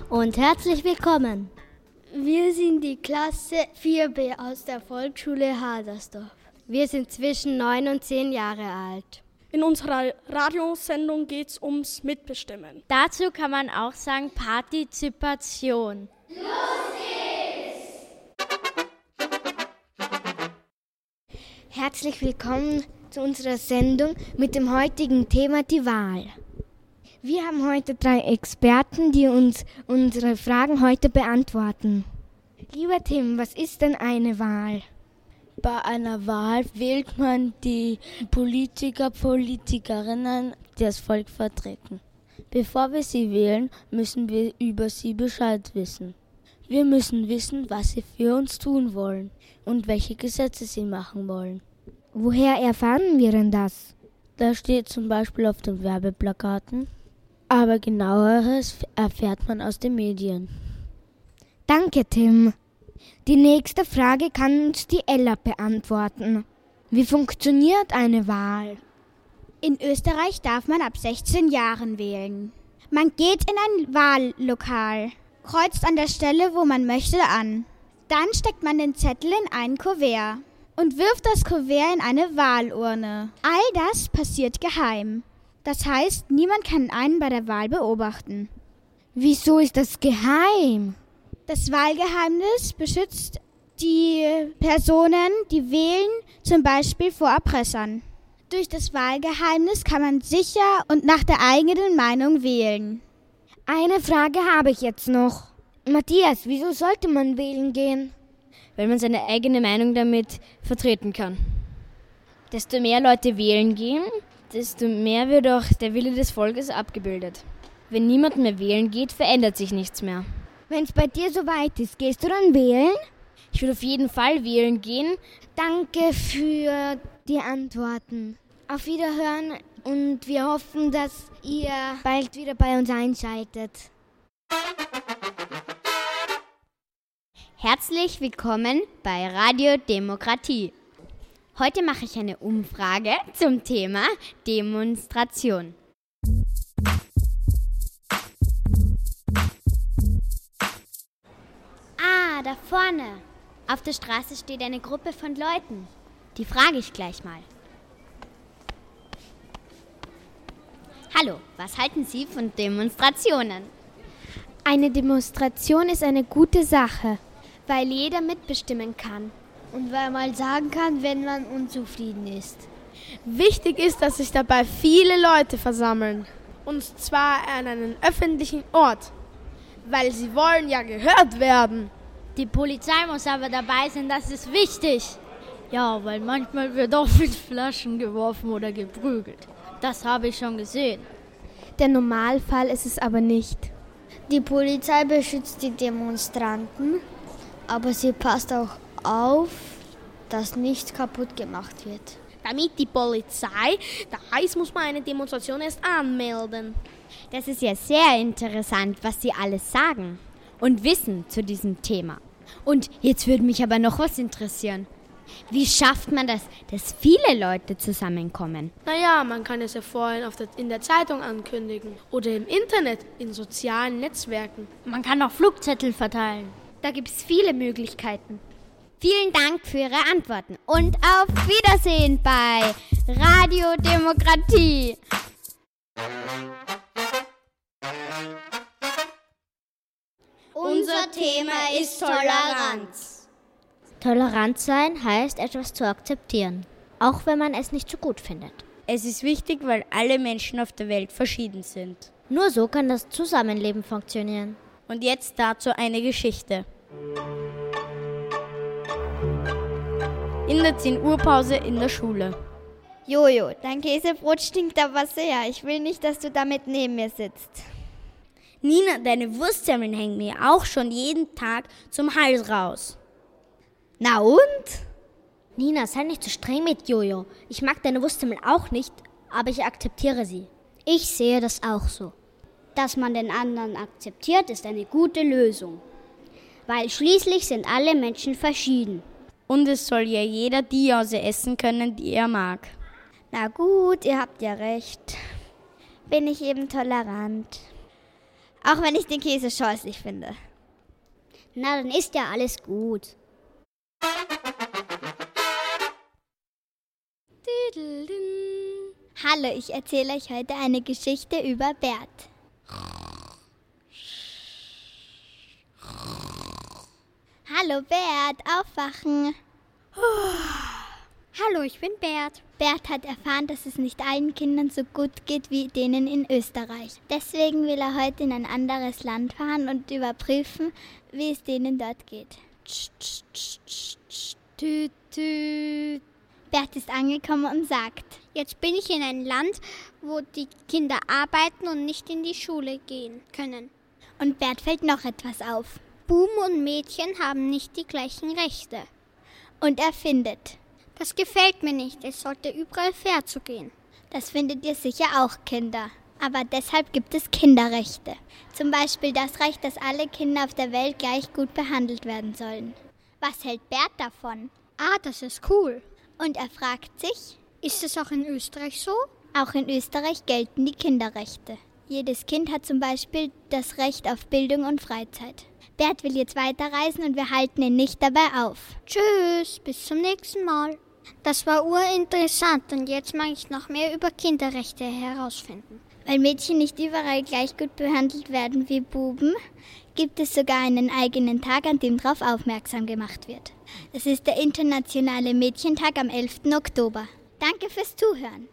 und herzlich willkommen. Wir sind die Klasse 4b aus der Volksschule Hadersdorf. Wir sind zwischen 9 und 10 Jahre alt. In unserer Radiosendung geht es ums Mitbestimmen. Dazu kann man auch sagen Partizipation. Los geht's! Herzlich willkommen zu unserer Sendung mit dem heutigen Thema die Wahl. Wir haben heute 3 Experten, die uns unsere Fragen heute beantworten. Lieber Tim, was ist denn eine Wahl? Bei einer Wahl wählt man die Politiker, Politikerinnen, die das Volk vertreten. Bevor wir sie wählen, müssen wir über sie Bescheid wissen. Wir müssen wissen, was sie für uns tun wollen und welche Gesetze sie machen wollen. Woher erfahren wir denn das? Das steht zum Beispiel auf den Werbeplakaten, aber genaueres erfährt man aus den Medien. Danke, Tim. Die nächste Frage kann uns die Ella beantworten. Wie funktioniert eine Wahl? In Österreich darf man ab 16 Jahren wählen. Man geht in ein Wahllokal, kreuzt an der Stelle, wo man möchte, an. Dann steckt man den Zettel in ein Kuvert und wirft das Kuvert in eine Wahlurne. All das passiert geheim. Das heißt, niemand kann einen bei der Wahl beobachten. Wieso ist das geheim? Das Wahlgeheimnis beschützt die Personen, die wählen, zum Beispiel vor Erpressern. Durch das Wahlgeheimnis kann man sicher und nach der eigenen Meinung wählen. Eine Frage habe ich jetzt noch. Matthias, wieso sollte man wählen gehen? Weil man seine eigene Meinung damit vertreten kann. Desto mehr Leute wählen gehen, desto mehr wird auch der Wille des Volkes abgebildet. Wenn niemand mehr wählen geht, verändert sich nichts mehr. Wenn es bei dir so weit ist, gehst du dann wählen? Ich würde auf jeden Fall wählen gehen. Danke für die Antworten. Auf Wiederhören und wir hoffen, dass ihr bald wieder bei uns einschaltet. Herzlich willkommen bei Radio Demokratie. Heute mache ich eine Umfrage zum Thema Demonstration. Ah, da vorne. Auf der Straße steht eine Gruppe von Leuten. Die frage ich gleich mal. Hallo, was halten Sie von Demonstrationen? Eine Demonstration ist eine gute Sache, weil jeder mitbestimmen kann. Und weil man sagen kann, wenn man unzufrieden ist. Wichtig ist, dass sich dabei viele Leute versammeln. Und zwar an einem öffentlichen Ort. Weil sie wollen ja gehört werden. Die Polizei muss aber dabei sein, das ist wichtig. Ja, weil manchmal wird auch mit Flaschen geworfen oder geprügelt. Das habe ich schon gesehen. Der Normalfall ist es aber nicht. Die Polizei beschützt die Demonstranten, aber sie passt auch auf, dass nichts kaputt gemacht wird. Damit die Polizei da ist, muss man eine Demonstration erst anmelden. Das ist ja sehr interessant, was Sie alles sagen und wissen zu diesem Thema. Und jetzt würde mich aber noch was interessieren. Wie schafft man das, dass viele Leute zusammenkommen? Naja, man kann es ja vorhin in der Zeitung ankündigen oder im Internet, in sozialen Netzwerken. Man kann auch Flugzettel verteilen. Da gibt es viele Möglichkeiten. Vielen Dank für Ihre Antworten und auf Wiedersehen bei Radio Demokratie. Unser Thema ist Toleranz. Tolerant sein heißt, etwas zu akzeptieren, auch wenn man es nicht so gut findet. Es ist wichtig, weil alle Menschen auf der Welt verschieden sind. Nur so kann das Zusammenleben funktionieren. Und jetzt dazu eine Geschichte. In der 10-Uhr-Pause in der Schule. Jojo, dein Käsebrot stinkt aber sehr. Ich will nicht, dass du damit neben mir sitzt. Nina, deine Wurstsemmeln hängen mir auch schon jeden Tag zum Hals raus. Na und? Nina, sei nicht so streng mit Jojo. Ich mag deine Wurstsemmeln auch nicht, aber ich akzeptiere sie. Ich sehe das auch so. Dass man den anderen akzeptiert, ist eine gute Lösung. Weil schließlich sind alle Menschen verschieden. Und es soll ja jeder die Jause essen können, die er mag. Na gut, ihr habt ja recht. Bin ich eben tolerant. Auch wenn ich den Käse scheußlich finde. Na, dann ist ja alles gut. Hallo, ich erzähle euch heute eine Geschichte über Bert. Hallo Bert, aufwachen. Hallo, ich bin Bert. Bert hat erfahren, dass es nicht allen Kindern so gut geht wie denen in Österreich. Deswegen will er heute in ein anderes Land fahren und überprüfen, wie es denen dort geht. Tüt, tüt. Bert ist angekommen und sagt: Jetzt bin ich in einem Land, wo die Kinder arbeiten und nicht in die Schule gehen können. Und Bert fällt noch etwas auf. Buben und Mädchen haben nicht die gleichen Rechte. Und er findet: Das gefällt mir nicht, es sollte überall fair zugehen. Das findet ihr sicher auch, Kinder. Aber deshalb gibt es Kinderrechte. Zum Beispiel das Recht, dass alle Kinder auf der Welt gleich gut behandelt werden sollen. Was hält Bert davon? Das ist cool. Und er fragt sich: Ist es auch in Österreich so? Auch in Österreich gelten die Kinderrechte. Jedes Kind hat zum Beispiel das Recht auf Bildung und Freizeit. Bert will jetzt weiterreisen und wir halten ihn nicht dabei auf. Tschüss, bis zum nächsten Mal. Das war urinteressant und jetzt mag ich noch mehr über Kinderrechte herausfinden. Weil Mädchen nicht überall gleich gut behandelt werden wie Buben, gibt es sogar einen eigenen Tag, an dem darauf aufmerksam gemacht wird. Es ist der Internationale Mädchentag am 11. Oktober. Danke fürs Zuhören.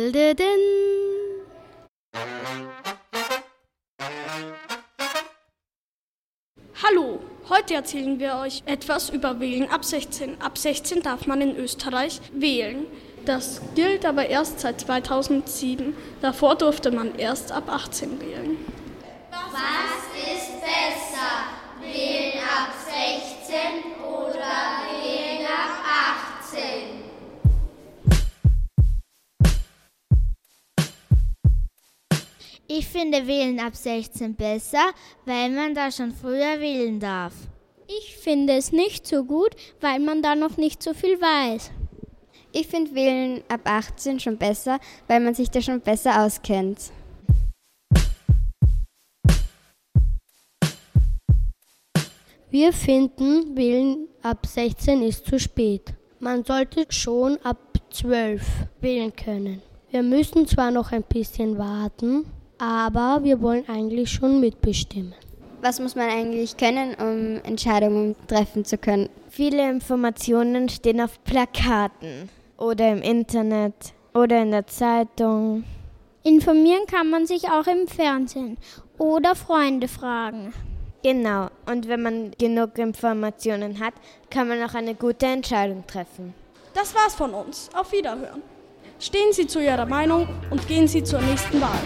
Hallo, heute erzählen wir euch etwas über Wählen ab 16. Ab 16 darf man in Österreich wählen. Das gilt aber erst seit 2007. Davor durfte man erst ab 18 wählen. Was ist besser? Wählen ab 16 oder wählen ab 18? Ich finde Wählen ab 16 besser, weil man da schon früher wählen darf. Ich finde es nicht so gut, weil man da noch nicht so viel weiß. Ich finde Wählen ab 18 schon besser, weil man sich da schon besser auskennt. Wir finden, Wählen ab 16 ist zu spät. Man sollte schon ab 12 wählen können. Wir müssen zwar noch ein bisschen warten, aber wir wollen eigentlich schon mitbestimmen. Was muss man eigentlich können, um Entscheidungen treffen zu können? Viele Informationen stehen auf Plakaten oder im Internet oder in der Zeitung. Informieren kann man sich auch im Fernsehen oder Freunde fragen. Genau, und wenn man genug Informationen hat, kann man auch eine gute Entscheidung treffen. Das war's von uns. Auf Wiederhören. Stehen Sie zu Ihrer Meinung und gehen Sie zur nächsten Wahl.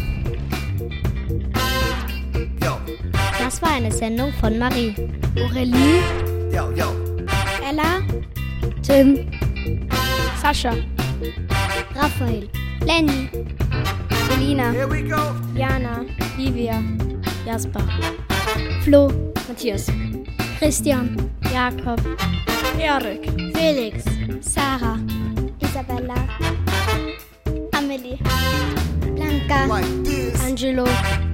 Das war eine Sendung von Marie, Aurelie, Ella, Tim, Sascha, Raphael, Lenny, Selina, Jana, Livia, Jasper, Flo, Matthias, Christian, Jakob, Erik, Felix, Sarah, Isabella, Amelie, Blanca, Angelo,